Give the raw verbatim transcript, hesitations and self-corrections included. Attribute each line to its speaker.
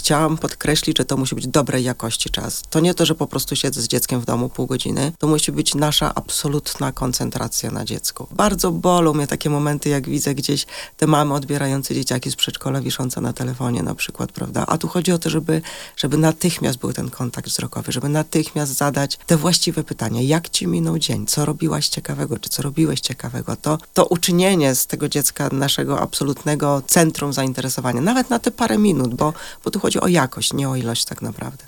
Speaker 1: Chciałam podkreślić, że to musi być dobrej jakości czas. To nie to, że po prostu siedzę z dzieckiem w domu pół godziny. To musi być nasza absolutna koncentracja na dziecku. Bardzo bolą mnie takie momenty, jak widzę gdzieś te mamy odbierające dzieciaki z przedszkola, wiszące na telefonie na przykład, prawda? A tu chodzi o to, żeby, żeby natychmiast był ten kontakt wzrokowy, żeby natychmiast zadać te właściwe pytania. Jak ci minął dzień? Co robiłaś ciekawego? Czy co robiłeś ciekawego? To, to uczynienie z tego dziecka naszego absolutnego centrum zainteresowania. Nawet na te parę minut, bo, bo tu chodzi o jakość, nie o ilość tak naprawdę.